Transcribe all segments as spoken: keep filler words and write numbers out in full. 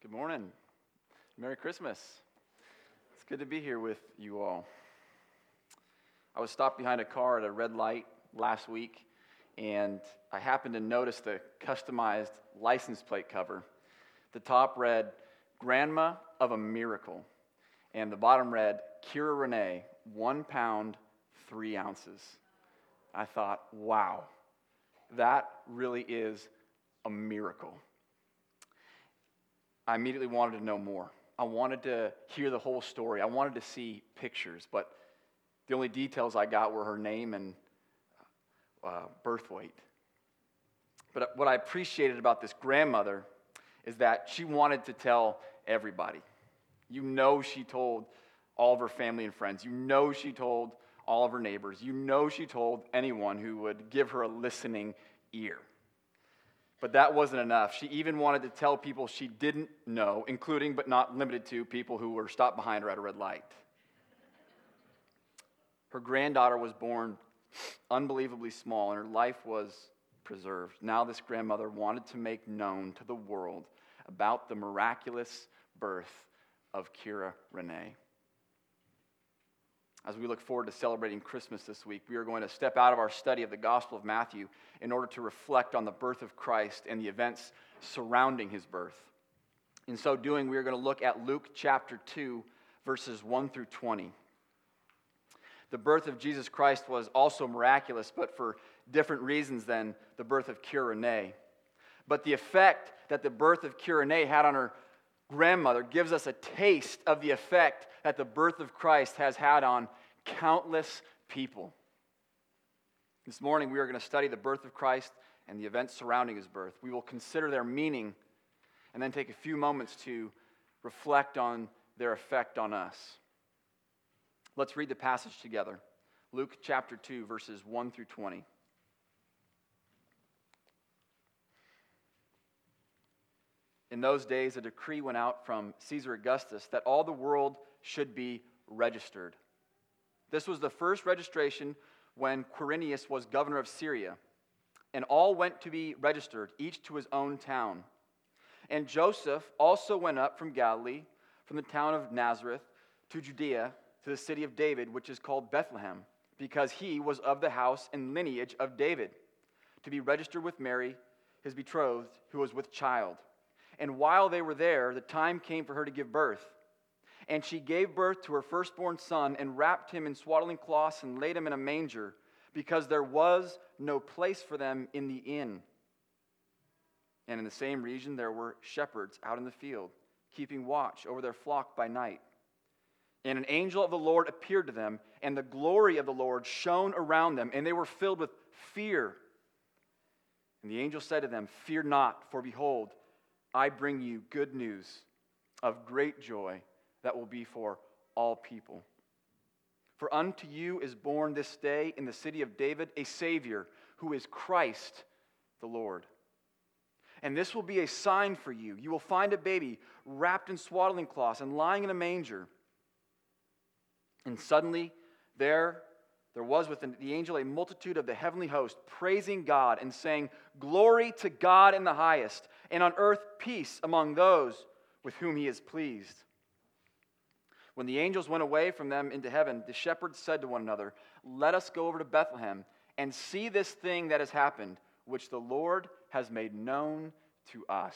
Good morning. Merry Christmas. It's good to be here with you all. I was stopped behind a car at a red light last week, and I happened to notice the customized license plate cover. The top read, Grandma of a Miracle, and the bottom read, Kira Renee, one pound, three ounces. I thought, wow, that really is a miracle. I immediately wanted to know more. I wanted to hear the whole story. I wanted to see pictures, but the only details I got were her name and uh, birth weight. But what I appreciated about this grandmother is that she wanted to tell everybody. You know she told all of her family and friends. You know she told all of her neighbors. You know she told anyone who would give her a listening ear. But that wasn't enough. She even wanted to tell people she didn't know, including but not limited to people who were stopped behind her at a red light. Her granddaughter was born unbelievably small, and her life was preserved. Now this grandmother wanted to make known to the world about the miraculous birth of Kira Renee. As we look forward to celebrating Christmas this week, we are going to step out of our study of the Gospel of Matthew in order to reflect on the birth of Christ and the events surrounding his birth. In so doing, we are going to look at Luke chapter two, verses one through twenty. The birth of Jesus Christ was also miraculous, but for different reasons than the birth of Kira Renee. But the effect that the birth of Kira Renee had on her grandmother gives us a taste of the effect that the birth of Christ has had on countless people. This morning we are going to study the birth of Christ and the events surrounding his birth. We will consider their meaning and then take a few moments to reflect on their effect on us. Let's read the passage together. Luke chapter two, verses one through twenty. In those days, a decree went out from Caesar Augustus that all the world should be registered. This was the first registration when Quirinius was governor of Syria, and all went to be registered, each to his own town. And Joseph also went up from Galilee, from the town of Nazareth, to Judea, to the city of David, which is called Bethlehem, because he was of the house and lineage of David, to be registered with Mary, his betrothed, who was with child. And while they were there, the time came for her to give birth. And she gave birth to her firstborn son and wrapped him in swaddling cloths and laid him in a manger, because there was no place for them in the inn. And in the same region there were shepherds out in the field, keeping watch over their flock by night. And an angel of the Lord appeared to them, and the glory of the Lord shone around them, and they were filled with fear. And the angel said to them, Fear not, for behold, I bring you good news of great joy that will be for all people. For unto you is born this day in the city of David a Savior, who is Christ the Lord. And this will be a sign for you. You will find a baby wrapped in swaddling cloths and lying in a manger. And suddenly there, there was with the angel a multitude of the heavenly host, praising God and saying, Glory to God in the highest, and on earth peace among those with whom he is pleased. When the angels went away from them into heaven, the shepherds said to one another, Let us go over to Bethlehem and see this thing that has happened, which the Lord has made known to us.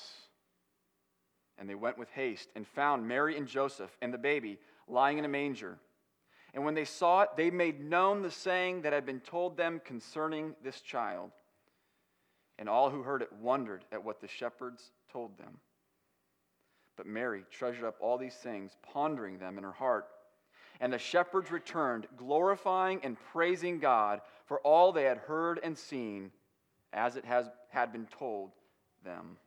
And they went with haste and found Mary and Joseph and the baby lying in a manger. And when they saw it, they made known the saying that had been told them concerning this child. And all who heard it wondered at what the shepherds told them. But Mary treasured up all these things, pondering them in her heart. And the shepherds returned, glorifying and praising God for all they had heard and seen, as it has had been told them.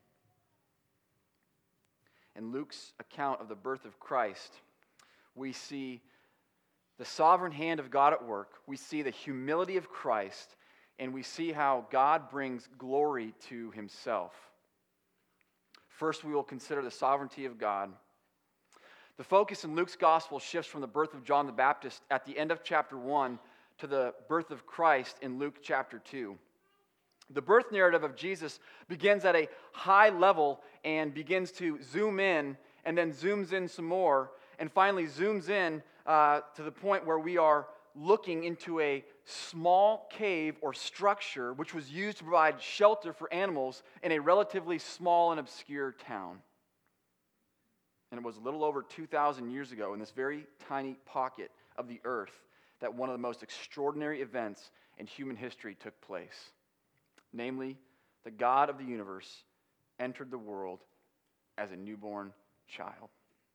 In Luke's account of the birth of Christ, we see the sovereign hand of God at work. We see the humility of Christ, and we see how God brings glory to himself. First, we will consider the sovereignty of God. The focus in Luke's gospel shifts from the birth of John the Baptist at the end of chapter one to the birth of Christ in Luke chapter two. The birth narrative of Jesus begins at a high level and begins to zoom in, and then zooms in some more, and finally zooms in uh, to the point where we are looking into a small cave or structure which was used to provide shelter for animals in a relatively small and obscure town. And it was a little over two thousand years ago in this very tiny pocket of the earth that one of the most extraordinary events in human history took place. Namely, the God of the universe entered the world as a newborn child.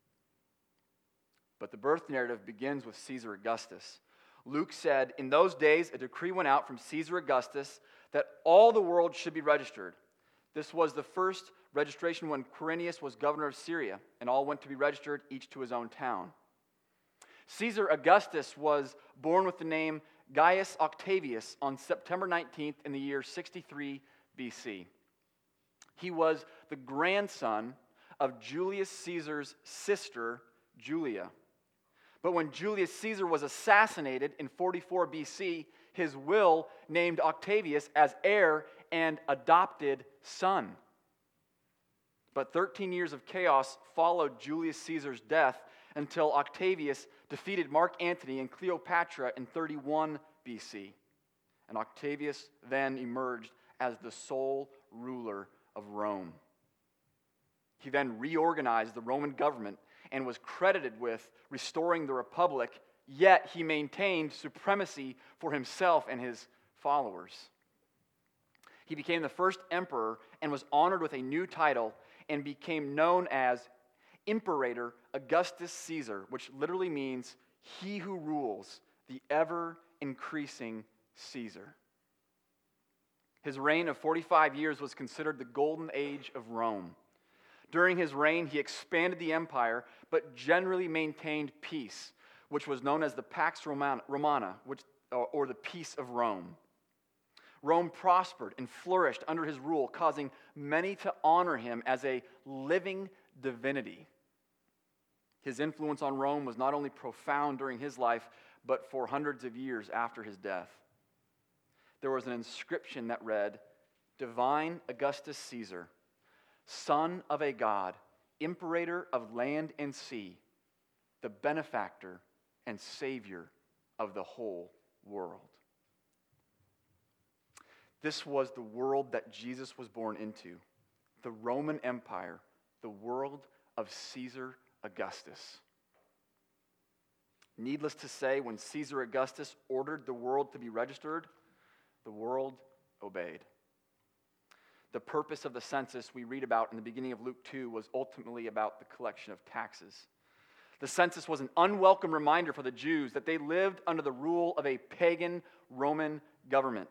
But the birth narrative begins with Caesar Augustus. Luke said, in those days, a decree went out from Caesar Augustus that all the world should be registered. This was the first registration when Quirinius was governor of Syria, and all went to be registered, each to his own town. Caesar Augustus was born with the name Gaius Octavius on September nineteenth in the year sixty-three B C. He was the grandson of Julius Caesar's sister, Julia. But when Julius Caesar was assassinated in forty-four B C, his will named Octavius as heir and adopted son. But thirteen years of chaos followed Julius Caesar's death until Octavius defeated Mark Antony and Cleopatra in thirty-one B C. And Octavius then emerged as the sole ruler of Rome. He then reorganized the Roman government and was credited with restoring the republic, yet he maintained supremacy for himself and his followers. He became the first emperor and was honored with a new title and became known as Imperator Augustus Caesar, which literally means he who rules, the ever-increasing Caesar. His reign of forty-five years was considered the golden age of Rome. During his reign, he expanded the empire, but generally maintained peace, which was known as the Pax Romana, which, or the peace of Rome. Rome prospered and flourished under his rule, causing many to honor him as a living divinity. His influence on Rome was not only profound during his life, but for hundreds of years after his death. There was an inscription that read, Divine Augustus Caesar, son of a god, imperator of land and sea, the benefactor and savior of the whole world. This was the world that Jesus was born into, the Roman Empire, the world of Caesar Augustus. Needless to say, when Caesar Augustus ordered the world to be registered, the world obeyed. The purpose of the census we read about in the beginning of Luke two was ultimately about the collection of taxes. The census was an unwelcome reminder for the Jews that they lived under the rule of a pagan Roman government.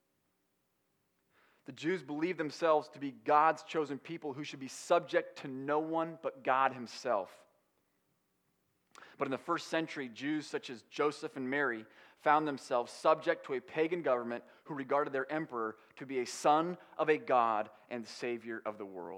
The Jews believed themselves to be God's chosen people who should be subject to no one but God himself. But in the first century, Jews such as Joseph and Mary found themselves subject to a pagan government who regarded their emperor to be a son of a god and savior of the world.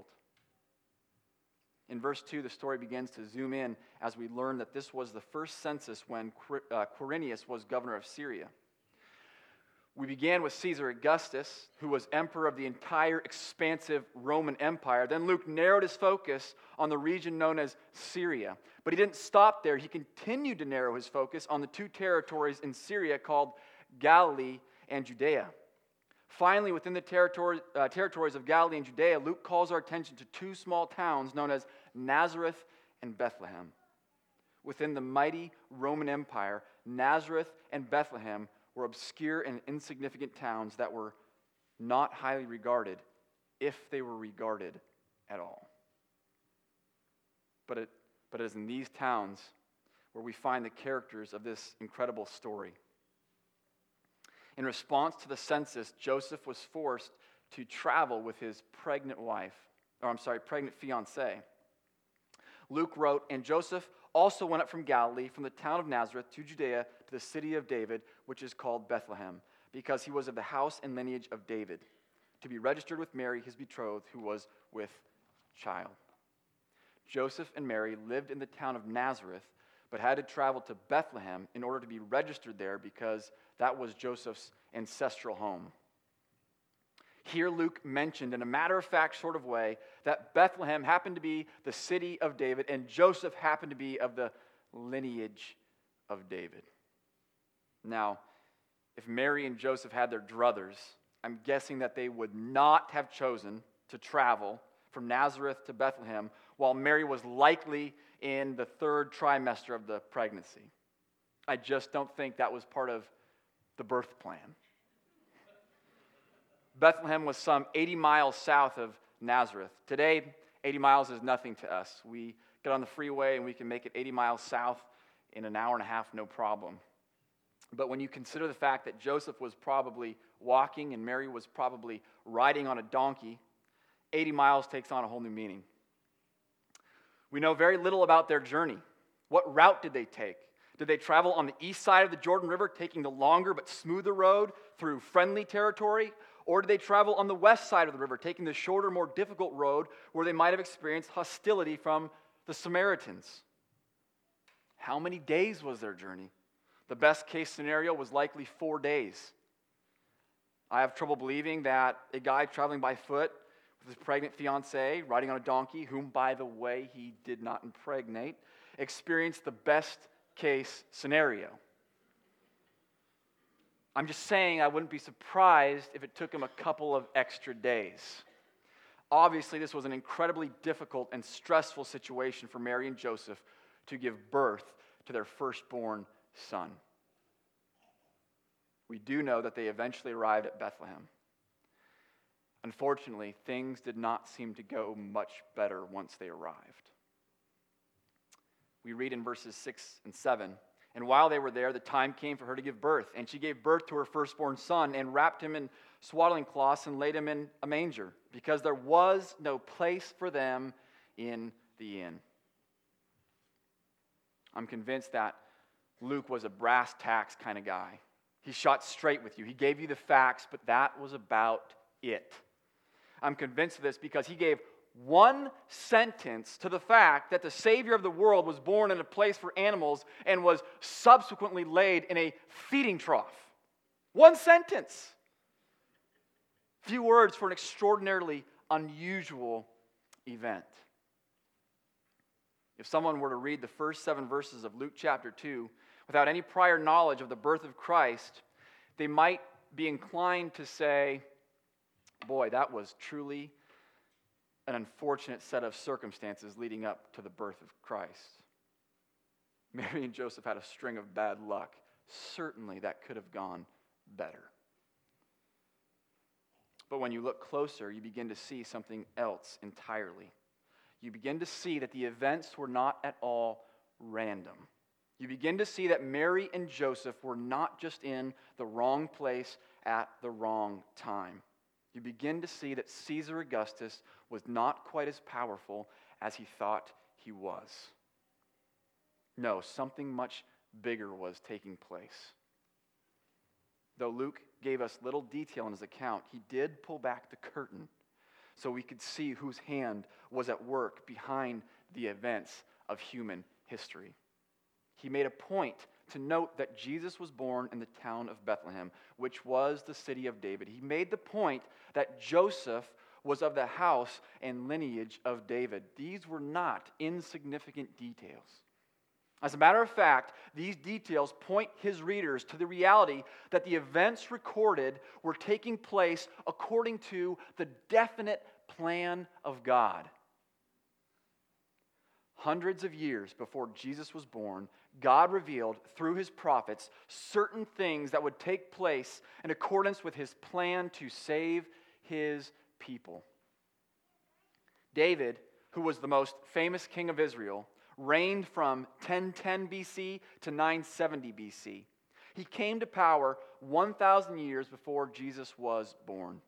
In verse two, the story begins to zoom in as we learn that this was the first census when Quirinius was governor of Syria. We began with Caesar Augustus, who was emperor of the entire expansive Roman Empire. Then Luke narrowed his focus on the region known as Syria. But he didn't stop there. He continued to narrow his focus on the two territories in Syria called Galilee and Judea. Finally, within the territory, uh, territories of Galilee and Judea, Luke calls our attention to two small towns known as Nazareth and Bethlehem. Within the mighty Roman Empire, Nazareth and Bethlehem were obscure and insignificant towns that were not highly regarded, if they were regarded at all. But it, but it is in these towns where we find the characters of this incredible story. In response to the census, Joseph was forced to travel with his pregnant wife, or I'm sorry, pregnant fiancée. Luke wrote, and Joseph also went up from Galilee, from the town of Nazareth to Judea, to the city of David, which is called Bethlehem, because he was of the house and lineage of David, to be registered with Mary, his betrothed, who was with child. Joseph and Mary lived in the town of Nazareth, but had to travel to Bethlehem in order to be registered there because that was Joseph's ancestral home. Here Luke mentioned in a matter-of-fact sort of way that Bethlehem happened to be the city of David and Joseph happened to be of the lineage of David. Now, if Mary and Joseph had their druthers, I'm guessing that they would not have chosen to travel from Nazareth to Bethlehem while Mary was likely in the third trimester of the pregnancy. I just don't think that was part of the birth plan. Bethlehem was some eighty miles south of Nazareth. Today, eighty miles is nothing to us. We get on the freeway and we can make it eighty miles south in an hour and a half, no problem. But when you consider the fact that Joseph was probably walking and Mary was probably riding on a donkey, eighty miles takes on a whole new meaning. We know very little about their journey. What route did they take? Did they travel on the east side of the Jordan River, taking the longer but smoother road through friendly territory? Or did they travel on the west side of the river, taking the shorter, more difficult road where they might have experienced hostility from the Samaritans? How many days was their journey? The best case scenario was likely four days. I have trouble believing that a guy traveling by foot with his pregnant fiancée, riding on a donkey, whom, by the way, he did not impregnate, experienced the best case scenario. I'm just saying I wouldn't be surprised if it took him a couple of extra days. Obviously, this was an incredibly difficult and stressful situation for Mary and Joseph to give birth to their firstborn son. We do know that they eventually arrived at Bethlehem. Unfortunately, things did not seem to go much better once they arrived. We read in verses six and seven, "And while they were there, the time came for her to give birth. And she gave birth to her firstborn son and wrapped him in swaddling cloths and laid him in a manger, because there was no place for them in the inn." I'm convinced that Luke was a brass tacks kind of guy. He shot straight with you. He gave you the facts, but that was about it. I'm convinced of this because he gave one sentence to the fact that the Savior of the world was born in a place for animals and was subsequently laid in a feeding trough. One sentence. Few words for an extraordinarily unusual event. If someone were to read the first seven verses of Luke chapter two without any prior knowledge of the birth of Christ, they might be inclined to say, boy, that was truly an unfortunate set of circumstances leading up to the birth of Christ. Mary and Joseph had a string of bad luck. Certainly that could have gone better. But when you look closer, you begin to see something else entirely. You begin to see that the events were not at all random. You begin to see that Mary and Joseph were not just in the wrong place at the wrong time. You begin to see that Caesar Augustus was not quite as powerful as he thought he was. No, something much bigger was taking place. Though Luke gave us little detail in his account, he did pull back the curtain so we could see whose hand was at work behind the events of human history. He made a point to note that Jesus was born in the town of Bethlehem, which was the city of David. He made the point that Joseph was of the house and lineage of David. These were not insignificant details. As a matter of fact, these details point his readers to the reality that the events recorded were taking place according to the definite plan of God. Hundreds of years before Jesus was born, God revealed through his prophets certain things that would take place in accordance with his plan to save his people. David, who was the most famous king of Israel, reigned from ten ten B C to nine seventy B C. He came to power one thousand years before Jesus was born.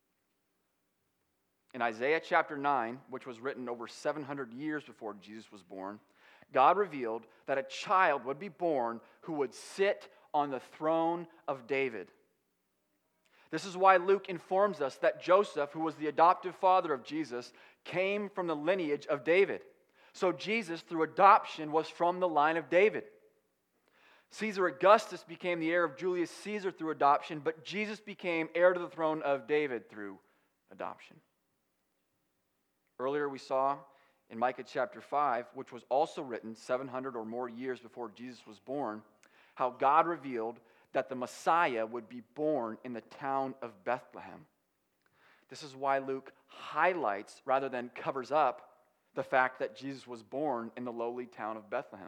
In Isaiah chapter nine, which was written over seven hundred years before Jesus was born, God revealed that a child would be born who would sit on the throne of David. This is why Luke informs us that Joseph, who was the adoptive father of Jesus, came from the lineage of David. So Jesus, through adoption, was from the line of David. Caesar Augustus became the heir of Julius Caesar through adoption, but Jesus became heir to the throne of David through adoption. Earlier we saw in Micah chapter five, which was also written seven hundred or more years before Jesus was born, how God revealed that the Messiah would be born in the town of Bethlehem. This is why Luke highlights rather than covers up the fact that Jesus was born in the lowly town of Bethlehem.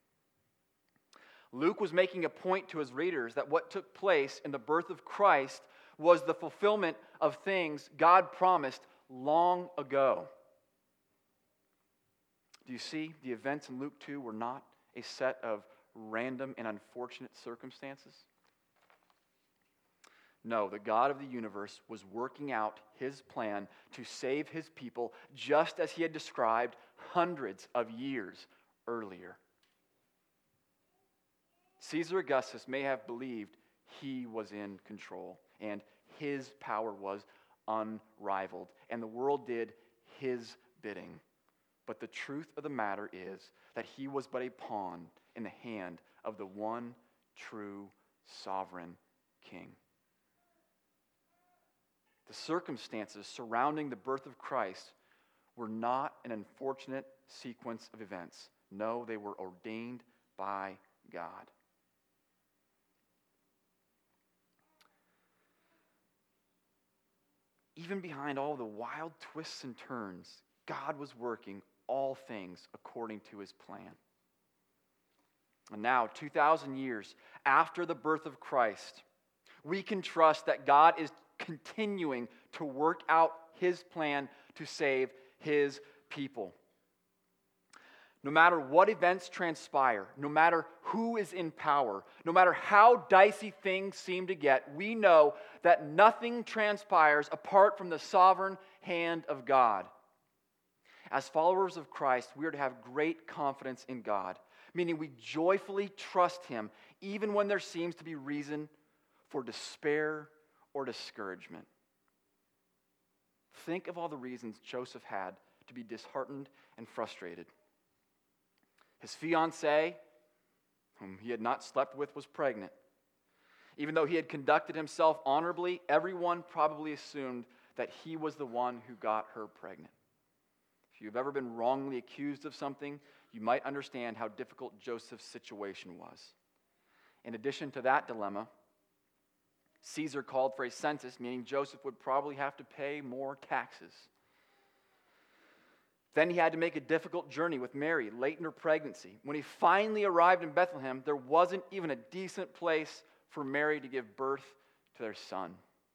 Luke was making a point to his readers that what took place in the birth of Christ was the fulfillment of things God promised long ago. Do you see? The events in Luke two were not a set of random and unfortunate circumstances. No, the God of the universe was working out his plan to save his people just as he had described hundreds of years earlier. Caesar Augustus may have believed he was in control and his power was unrivaled, and the world did his bidding. But the truth of the matter is that he was but a pawn in the hand of the one true sovereign king. The circumstances surrounding the birth of Christ were not an unfortunate sequence of events. No, they were ordained by God. Even behind all the wild twists and turns, God was working all things according to his plan. And now, two thousand years after the birth of Christ, we can trust that God is continuing to work out his plan to save his people. No matter what events transpire, no matter who is in power, no matter how dicey things seem to get, we know that nothing transpires apart from the sovereign hand of God. As followers of Christ, we are to have great confidence in God, meaning we joyfully trust him even when there seems to be reason for despair or discouragement. Think of all the reasons Joseph had to be disheartened and frustrated. His fiancée, whom he had not slept with, was pregnant. Even though he had conducted himself honorably, everyone probably assumed that he was the one who got her pregnant. If you've ever been wrongly accused of something, you might understand how difficult Joseph's situation was. In addition to that dilemma, Caesar called for a census, meaning Joseph would probably have to pay more taxes. Then he had to make a difficult journey with Mary late in her pregnancy. When he finally arrived in Bethlehem, there wasn't even a decent place for Mary to give birth to their son.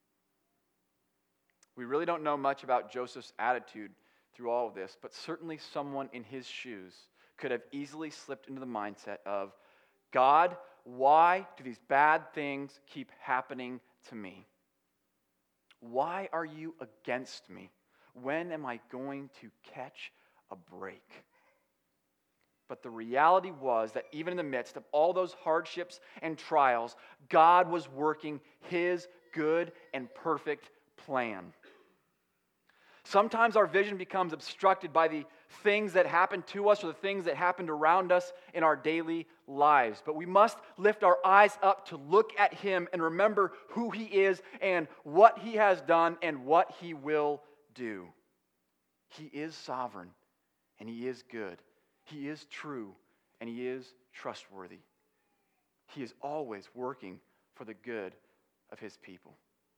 We really don't know much about Joseph's attitude through all of this, but certainly someone in his shoes could have easily slipped into the mindset of, God, why do these bad things keep happening to me? Why are you against me? When am I going to catch a break? But the reality was that even in the midst of all those hardships and trials, God was working his good and perfect plan. Sometimes our vision becomes obstructed by the things that happen to us or the things that happened around us in our daily lives. But we must lift our eyes up to look at him and remember who he is and what he has done and what he will do. He is sovereign and he is good. He is true and he is trustworthy. He is always working for the good of his people.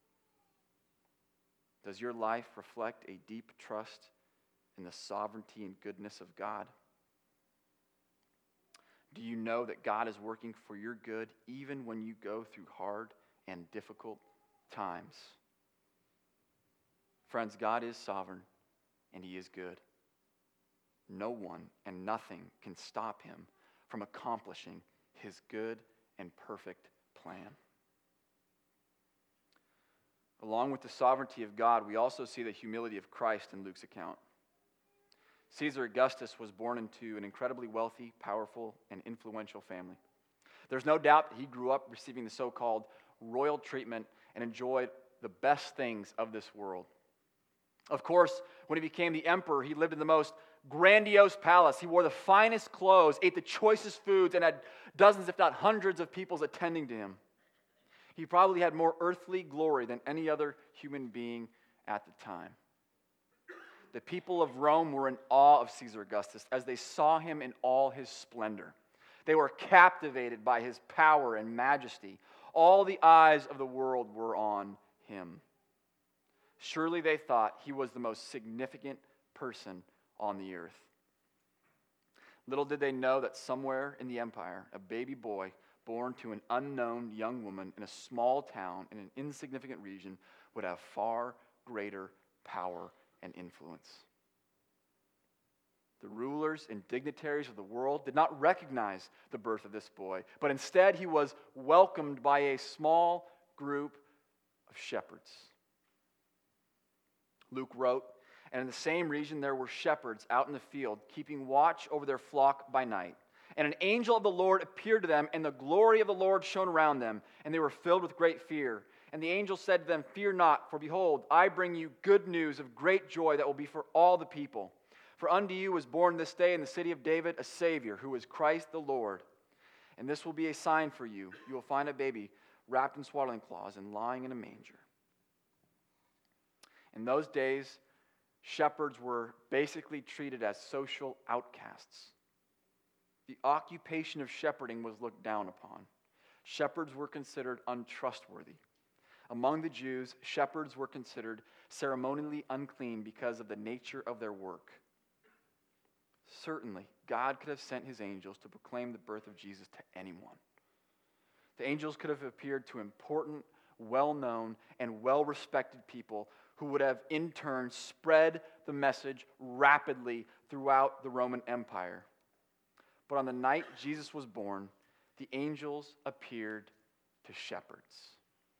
Does your life reflect a deep trust in the sovereignty and goodness of God? Do you know that God is working for your good even when you go through hard and difficult times? Friends, God is sovereign and he is good. No one and nothing can stop him from accomplishing his good and perfect plan. Along with the sovereignty of God, we also see the humility of Christ in Luke's account. Caesar Augustus was born into an incredibly wealthy, powerful, and influential family. There's no doubt that he grew up receiving the so-called royal treatment and enjoyed the best things of this world. Of course, when he became the emperor, he lived in the most grandiose palace. He wore the finest clothes, ate the choicest foods, and had dozens, if not hundreds, of people attending to him. He probably had more earthly glory than any other human being at the time. The people of Rome were in awe of Caesar Augustus as they saw him in all his splendor. They were captivated by his power and majesty. All the eyes of the world were on him. Surely they thought he was the most significant person on the earth. Little did they know that somewhere in the empire, a baby boy born to an unknown young woman in a small town in an insignificant region would have far greater power and influence. The rulers and dignitaries of the world did not recognize the birth of this boy, but instead he was welcomed by a small group of shepherds. Luke wrote, "And in the same region there were shepherds out in the field, keeping watch over their flock by night. And an angel of the Lord appeared to them, and the glory of the Lord shone around them, and they were filled with great fear. And the angel said to them, 'Fear not, for behold, I bring you good news of great joy that will be for all the people. For unto you was born this day in the city of David a Savior, who is Christ the Lord. And this will be a sign for you. You will find a baby wrapped in swaddling cloths and lying in a manger.'" In those days, shepherds were basically treated as social outcasts. The occupation of shepherding was looked down upon. Shepherds were considered untrustworthy. Among the Jews, shepherds were considered ceremonially unclean because of the nature of their work. Certainly, God could have sent his angels to proclaim the birth of Jesus to anyone. The angels could have appeared to important, well-known, and well-respected people who would have in turn spread the message rapidly throughout the Roman Empire. But on the night Jesus was born, the angels appeared to shepherds.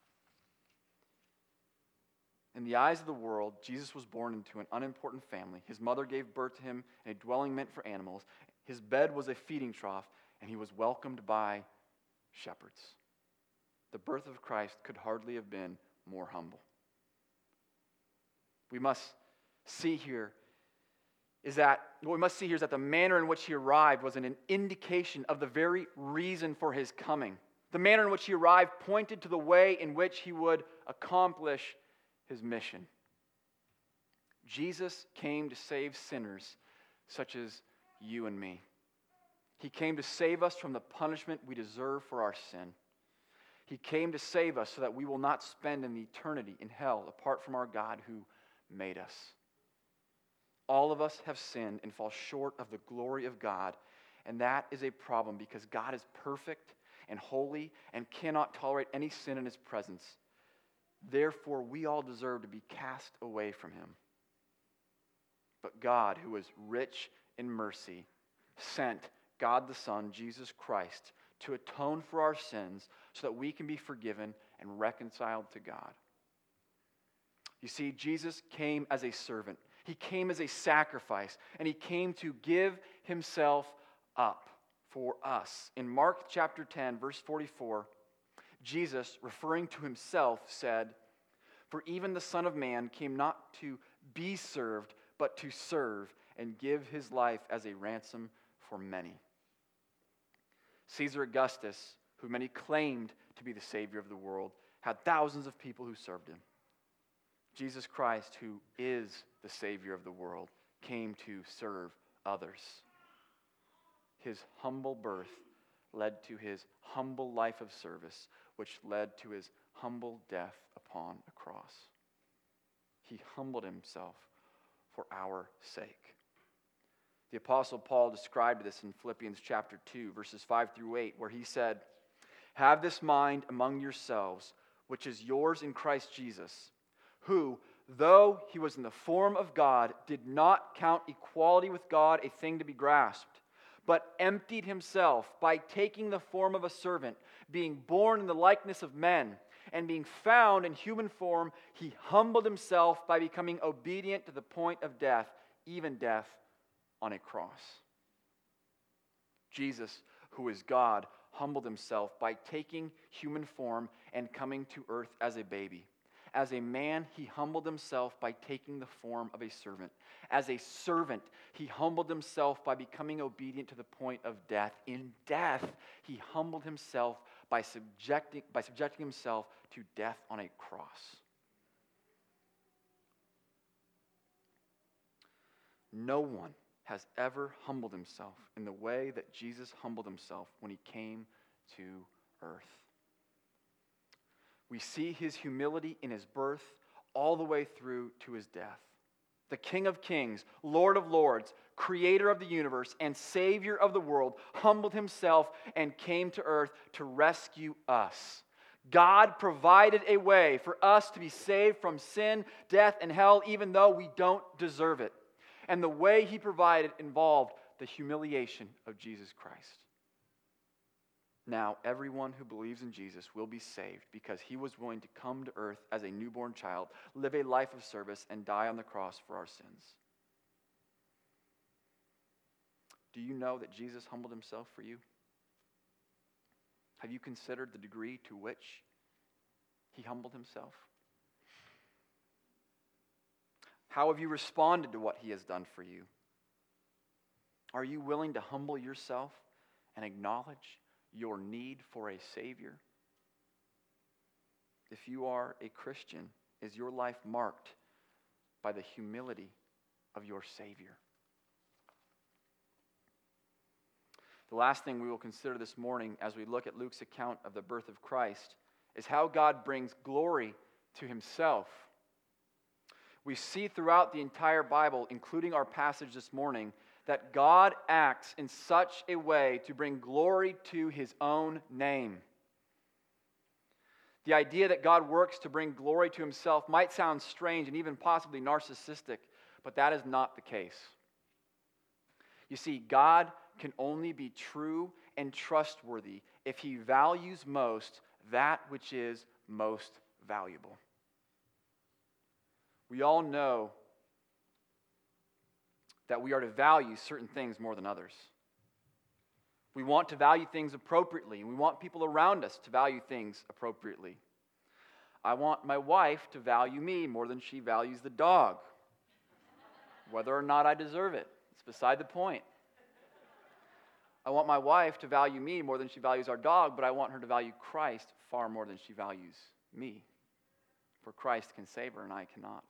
In the eyes of the world, Jesus was born into an unimportant family. His mother gave birth to him in a dwelling meant for animals. His bed was a feeding trough, and he was welcomed by shepherds. The birth of Christ could hardly have been more humble. We must see here is that, what we must see here is that the manner in which he arrived was an indication of the very reason for his coming. The manner in which he arrived pointed to the way in which he would accomplish his mission. Jesus came to save sinners such as you and me. He came to save us from the punishment we deserve for our sin. He came to save us so that we will not spend an eternity in hell apart from our God who made us. All of us have sinned and fall short of the glory of God, and that is a problem because God is perfect and holy and cannot tolerate any sin in his presence. Therefore, we all deserve to be cast away from him. But God, who is rich in mercy, sent God the Son, Jesus Christ, to atone for our sins so that we can be forgiven and reconciled to God. You see, Jesus came as a servant. He came as a sacrifice, and he came to give himself up for us. In Mark chapter ten, verse forty-four, Jesus, referring to himself, said, "For even the Son of Man came not to be served, but to serve and give his life as a ransom for many." Caesar Augustus, who many claimed to be the Savior of the world, had thousands of people who served him. Jesus Christ, who is the Savior of the world, came to serve others. His humble birth led to his humble life of service, which led to his humble death upon a cross. He humbled himself for our sake. The Apostle Paul described this in Philippians chapter two, verses five through eight, where he said, "Have this mind among yourselves, which is yours in Christ Jesus, who, though he was in the form of God, did not count equality with God a thing to be grasped, but emptied himself by taking the form of a servant, being born in the likeness of men, and being found in human form, he humbled himself by becoming obedient to the point of death, even death on a cross." Jesus, who is God, humbled himself by taking human form and coming to earth as a baby. As a man, he humbled himself by taking the form of a servant. As a servant, he humbled himself by becoming obedient to the point of death. In death, he humbled himself by subjecting, by subjecting himself to death on a cross. No one has ever humbled himself in the way that Jesus humbled himself when he came to earth. We see his humility in his birth all the way through to his death. The King of Kings, Lord of Lords, Creator of the universe, and Savior of the world, humbled himself and came to earth to rescue us. God provided a way for us to be saved from sin, death, and hell, even though we don't deserve it. And the way he provided involved the humiliation of Jesus Christ. Now, everyone who believes in Jesus will be saved because he was willing to come to earth as a newborn child, live a life of service, and die on the cross for our sins. Do you know that Jesus humbled himself for you? Have you considered the degree to which he humbled himself? How have you responded to what he has done for you? Are you willing to humble yourself and acknowledge your need for a Savior? If you are a Christian, is your life marked by the humility of your Savior? The last thing we will consider this morning as we look at Luke's account of the birth of Christ is how God brings glory to himself. We see throughout the entire Bible, including our passage this morning, that God acts in such a way to bring glory to his own name. The idea that God works to bring glory to himself might sound strange and even possibly narcissistic, but that is not the case. You see, God can only be true and trustworthy if he values most that which is most valuable. We all know that we are to value certain things more than others. We want to value things appropriately, and we want people around us to value things appropriately. I want my wife to value me more than she values the dog. Whether or not I deserve it, it's beside the point. I want my wife to value me more than she values our dog, but I want her to value Christ far more than she values me. For Christ can save her and I cannot.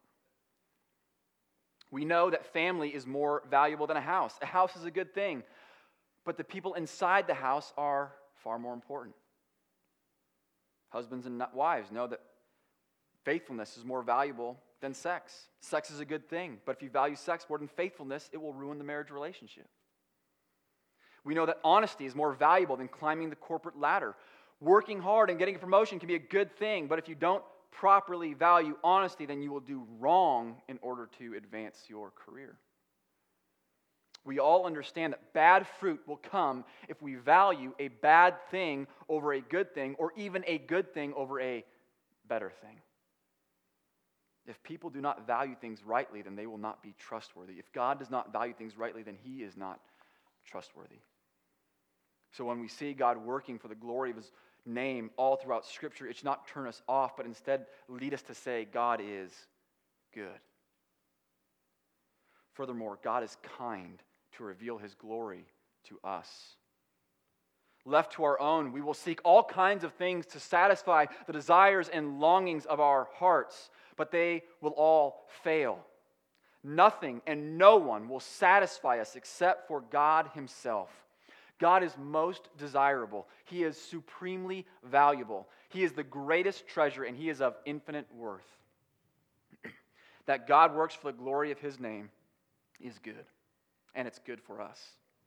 We know that family is more valuable than a house. A house is a good thing, but the people inside the house are far more important. Husbands and wives know that faithfulness is more valuable than sex. Sex is a good thing, but if you value sex more than faithfulness, it will ruin the marriage relationship. We know that honesty is more valuable than climbing the corporate ladder. Working hard and getting a promotion can be a good thing, but if you don't properly value honesty, then you will do wrong in order to advance your career. We all understand that bad fruit will come if we value a bad thing over a good thing, or even a good thing over a better thing. If people do not value things rightly, then they will not be trustworthy. If God does not value things rightly, then he is not trustworthy. So when we see God working for the glory of his name all throughout Scripture, it should not turn us off, but instead lead us to say, God is good. Furthermore, God is kind to reveal his glory to us. Left to our own, we will seek all kinds of things to satisfy the desires and longings of our hearts, but they will all fail. Nothing and no one will satisfy us except for God himself. God is most desirable. He is supremely valuable. He is the greatest treasure, and he is of infinite worth. That God works for the glory of his name is good, and it's good for us.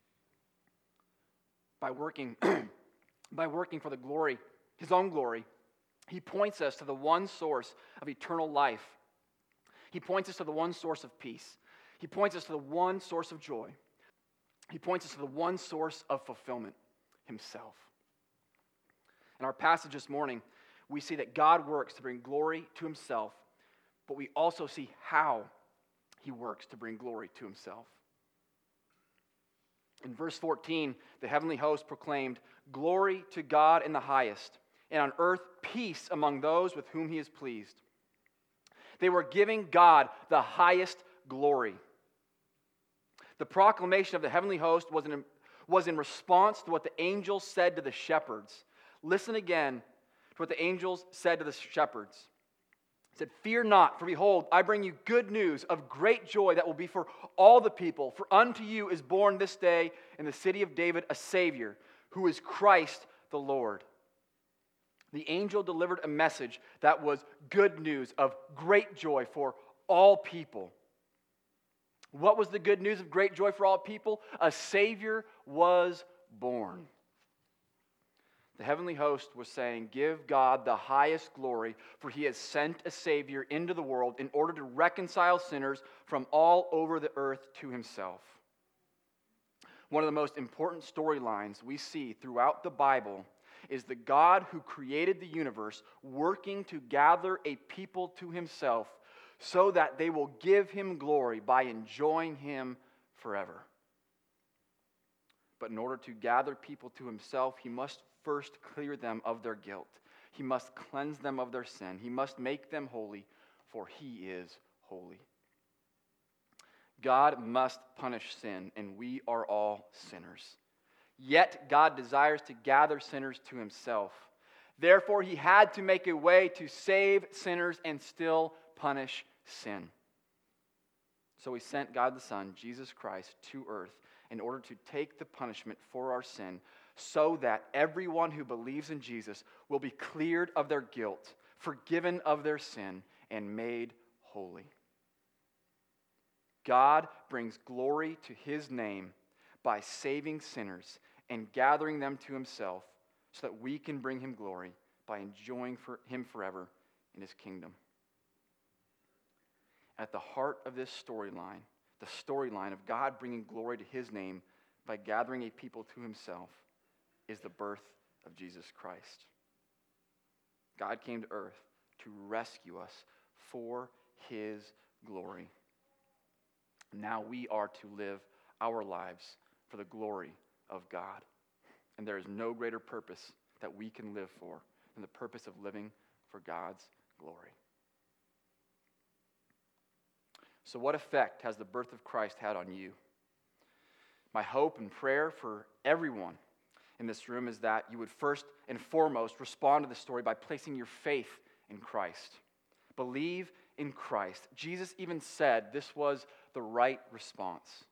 By working, by working for the glory, his own glory, he points us to the one source of eternal life. He points us to the one source of peace. He points us to the one source of joy. He points us to the one source of fulfillment, himself. In our passage this morning, we see that God works to bring glory to himself, but we also see how he works to bring glory to himself. In verse fourteen, the heavenly host proclaimed, "Glory to God in the highest, and on earth peace among those with whom he is pleased." They were giving God the highest glory. The proclamation of the heavenly host was in, was in response to what the angels said to the shepherds. Listen again to what the angels said to the shepherds. He said, "Fear not, for behold, I bring you good news of great joy that will be for all the people. For unto you is born this day in the city of David a Savior, who is Christ the Lord." The angel delivered a message that was good news of great joy for all people. What was the good news of great joy for all people? A Savior was born. The heavenly host was saying, "Give God the highest glory, for he has sent a Savior into the world in order to reconcile sinners from all over the earth to himself." One of the most important storylines we see throughout the Bible is the God who created the universe working to gather a people to himself so that they will give him glory by enjoying him forever. But in order to gather people to himself, he must first clear them of their guilt. He must cleanse them of their sin. He must make them holy, for he is holy. God must punish sin, and we are all sinners. Yet God desires to gather sinners to himself. Therefore, he had to make a way to save sinners and still punish sin. So he sent God the Son, Jesus Christ, to earth in order to take the punishment for our sin, so that everyone who believes in Jesus will be cleared of their guilt, forgiven of their sin, and made holy. God brings glory to his name by saving sinners and gathering them to himself so that we can bring him glory by enjoying for him forever in his kingdom. At the heart of this storyline, the storyline of God bringing glory to his name by gathering a people to himself, is the birth of Jesus Christ. God came to earth to rescue us for his glory. Now we are to live our lives for the glory of God. And there is no greater purpose that we can live for than the purpose of living for God's glory. So what effect has the birth of Christ had on you? My hope and prayer for everyone in this room is that you would first and foremost respond to the story by placing your faith in Christ. Believe in Christ. Jesus even said this was the right response.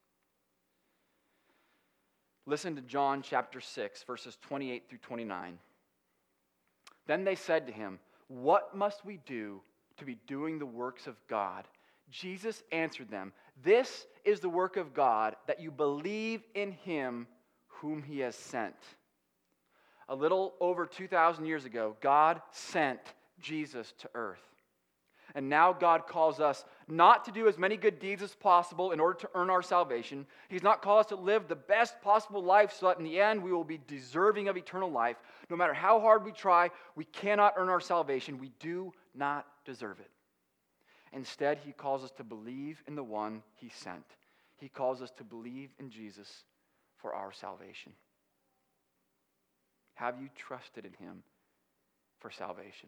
Listen to John chapter six, verses twenty-eight through twenty-nine. Then they said to him, "What must we do to be doing the works of God?" Jesus answered them, "This is the work of God, that you believe in him whom he has sent." A little over two thousand years ago, God sent Jesus to earth. And now God calls us not to do as many good deeds as possible in order to earn our salvation. He's not called us to live the best possible life so that in the end we will be deserving of eternal life. No matter how hard we try, we cannot earn our salvation. We do not deserve it. Instead, he calls us to believe in the one he sent. He calls us to believe in Jesus for our salvation. Have you trusted in him for salvation?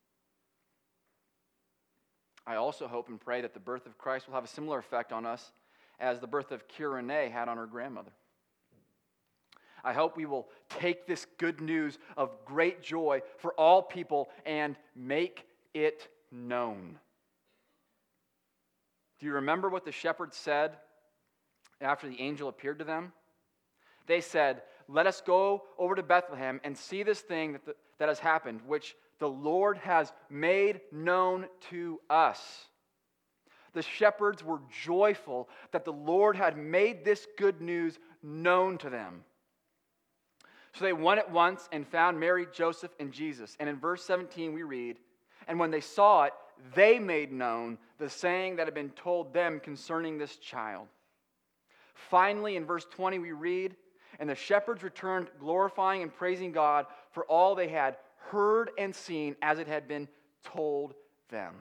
I also hope and pray that the birth of Christ will have a similar effect on us as the birth of Kira Renee had on her grandmother. I hope we will take this good news of great joy for all people and make it known. Do you remember what the shepherds said after the angel appeared to them? They said, "Let us go over to Bethlehem and see this thing that, the, that has happened, which the Lord has made known to us." The shepherds were joyful that the Lord had made this good news known to them. So they went at once and found Mary, Joseph, and Jesus. And in verse seventeen we read, "And when they saw it, they made known the saying that had been told them concerning this child." Finally, in verse twenty we read, "And the shepherds returned, glorifying and praising God for all they had heard and seen as it had been told them."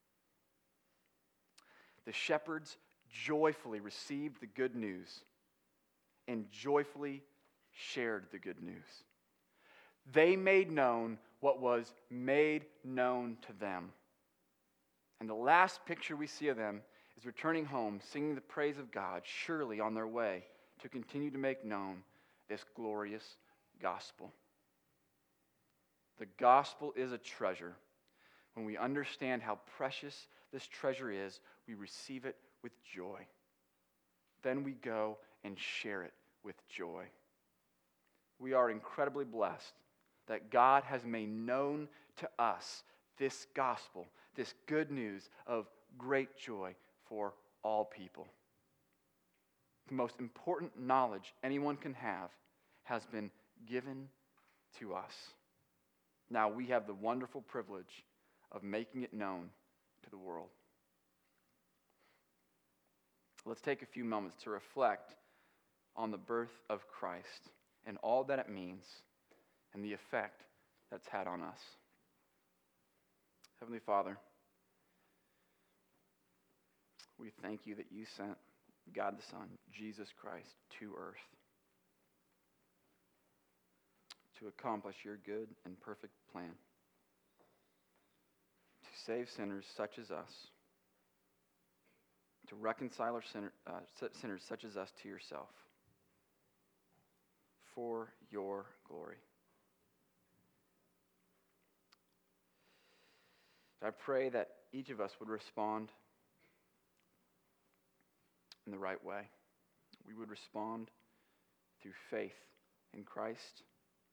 The shepherds joyfully received the good news and joyfully shared the good news. They made known what was made known to them. And the last picture we see of them is returning home, singing the praise of God, surely on their way to continue to make known this glorious gospel. The gospel is a treasure, when we understand how precious this treasure is, we receive it with joy. Then we go and share it with joy. We are incredibly blessed that God has made known to us this gospel, this good news of great joy for all people. The most important knowledge anyone can have has been given to us. Now we have the wonderful privilege of making it known to the world. Let's take a few moments to reflect on the birth of Christ and all that it means and the effect that's had on us. Heavenly Father, we thank you that you sent God the Son, Jesus Christ, to earth to accomplish your good and perfect plan, to save sinners such as us, to reconcile our sinner, uh, sinners such as us to yourself, for your glory. I pray that each of us would respond in the right way. We would respond through faith in Christ.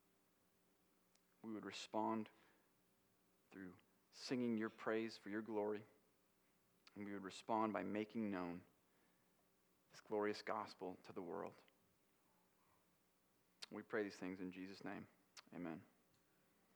We would respond through singing your praise for your glory. And we would respond by making known this glorious gospel to the world. We pray these things in Jesus' name. Amen.